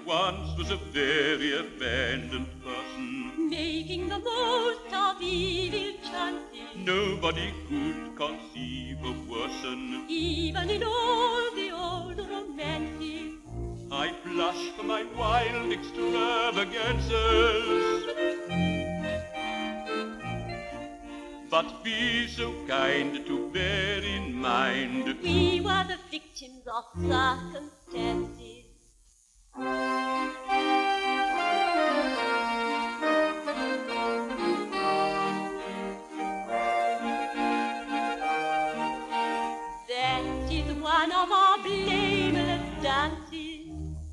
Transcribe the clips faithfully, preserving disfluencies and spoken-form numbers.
once was a very abandoned person, making the most of evil chances. Nobody could conceive of worsen. Even in all the old romances, I blush for my wild extravagances. But be so kind to bear in mind, we were the victims of circumstances. That is one of our blameless dances.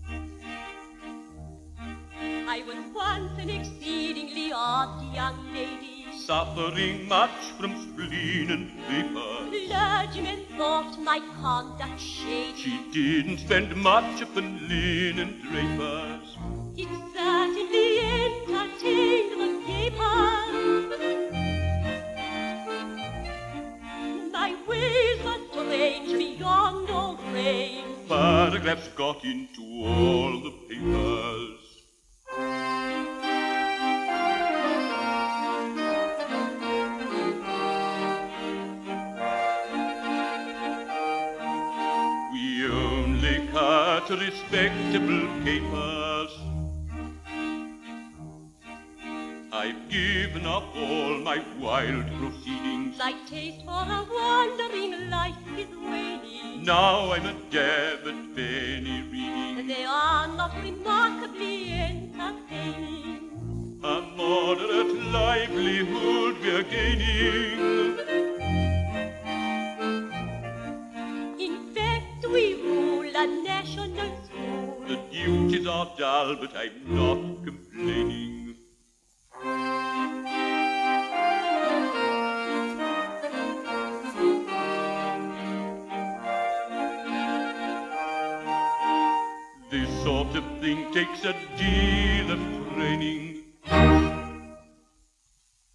I was once an exceedingly odd young lady, suffering much from spleen and vapor. Clergymen thought my conduct shady. She didn't spend much upon linen drapers. It certainly entertained the gapers. My ways were strange beyond all praise. Paragraphs got into all the papers. We only cut respectable capers. I've given up all my wild proceedings. My taste for a wandering life is waning. Now I'm a dab at penny reading. They are not remarkably entertaining. A moderate livelihood we're gaining. In fact, we rule a national school. The duties are dull, but I'm not complaining. This sort of thing takes a deal of training.